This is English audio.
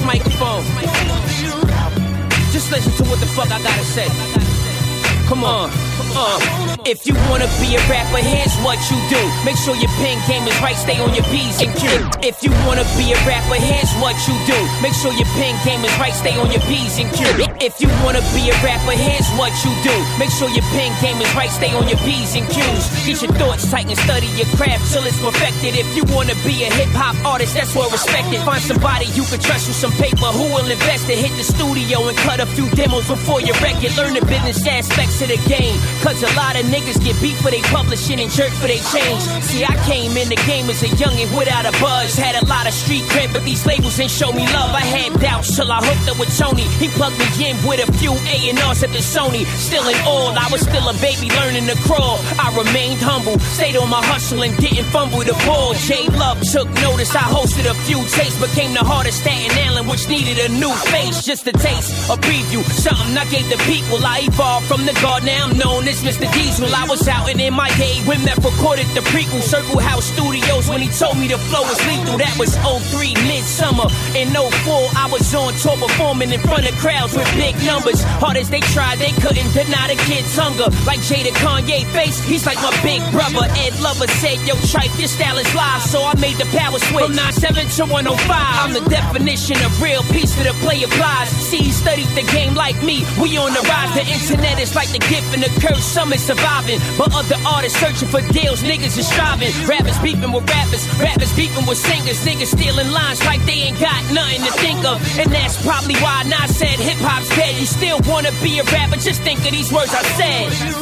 microphone. Just listen to what the fuck I gotta say. Come on. If you wanna be a rapper, here's what you do. Make sure your pen game is right, stay on your P's and Q's. If you wanna be a rapper, here's what you do. Make sure your pen game is right, stay on your P's and Q's. If you wanna be a rapper, here's what you do. Make sure your pen game is right, stay on your P's and Q's. Get your thoughts tight and study your craft till it's perfected. If you wanna be a hip-hop artist, that's well respected. Find somebody you can trust with some paper who will invest it. Hit the studio and cut a few demos before you wreck it. Learn the business aspects of the game, cause a lot of niggas get beat for they publishing and jerk for they change. See, I came in the game as a youngin' without a buzz. Had a lot of street cred, but these labels ain't show me love. I had doubts till I hooked up with Tony. He plugged me in with a few A&Rs at the Sony. Still in all, I was still a baby learning to crawl. I remained humble, stayed on my hustle and didn't fumble the ball. J Love took notice, I hosted a few tapes. Became the heart of Staten Island, which needed a new face. Just a taste, a preview, something I gave the people. I evolved from the guard, now I'm known as Mr. Diesel. I was out and in my day when Meth recorded the prequel. Circle House Studios when he told me the flow was lethal. That was 03 midsummer. In 04 I was on tour performing in front of crowds with big numbers. Hard as they tried, they couldn't deny the kid's hunger. Like Jada Kanye face, he's like my big brother. Ed Lover said, yo tripe, your style is live. So I made the power switch from 97 to 105. I'm the definition of real, piece to the play applies. See, he studied the game like me, we on the rise. The internet is like the gift and the curse, some is surviving. But other artists searching for deals, niggas is striving. Rappers beefing with rappers, rappers beefing with singers. Niggas stealing lines like they ain't got nothing to think of. And that's probably why Nas said hip-hop's dead. You still wanna be a rapper, just think of these words I said.